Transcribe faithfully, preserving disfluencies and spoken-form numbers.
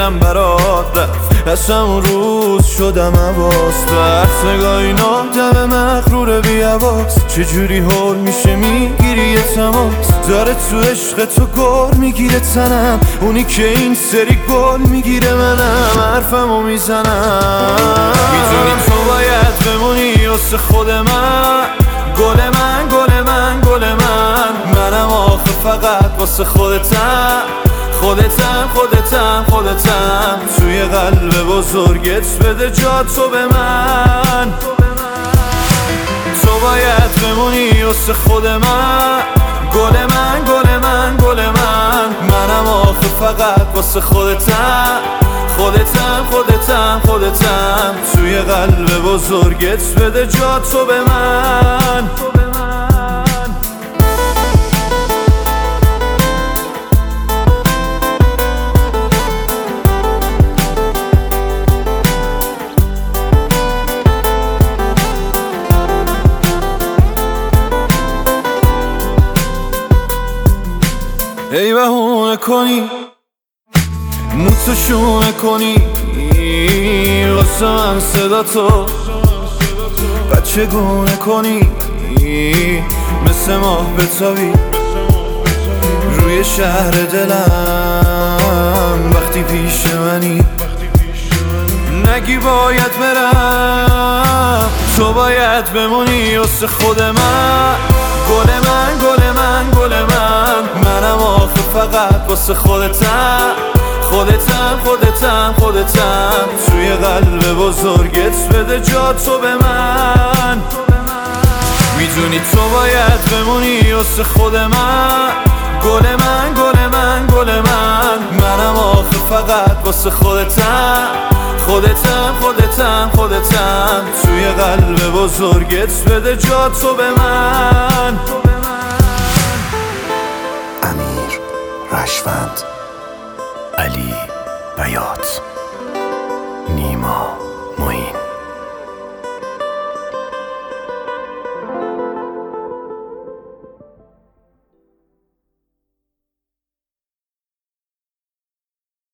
دلم برات رفت، از همون روز شدم عباس. وقت نگاه این آدم مغرور بی حواس، چجوری حال میشه میگیری یه تماس. داره تو عشق تو گل میگیره تنم، اونی که این سری گل میگیره منم حرفمو میزنم. میدونی تو باید بمونی واسه خود من، گل من گل من گل من. منم آخه فقط واسه خودتم، خودتم خودتم خودتم. توی قلب بزرگت بده جا تو به من. تو باید بمونی واسه خود من، گل من گل من گل من. منم آخه فقط واسه خودتم، خودتم خودتم خودتم. توی قلب بزرگت بده جا تو به من. ای بهونه کنی موتو شونه کنی واسه من صدا تو بچه گونه کنی، مثل ماه بتابی روی شهر دلم وقتی پیش منی. نگی باید برم، تو باید بمونی واسه خود من، گل من گل من گل من. منم آخه فقط واسه خودتم، خودتم خودتم خودتم. توی قلب بزرگت بده جا تو به من. میدونی تو باید بمونی واسه خود من، گل من گل من گل من. منم آخه فقط واسه خودتم، خودتم خودتم خودتم. توی قلب بزرگت بده جا تو به من. امیر رشوند، علی بیات.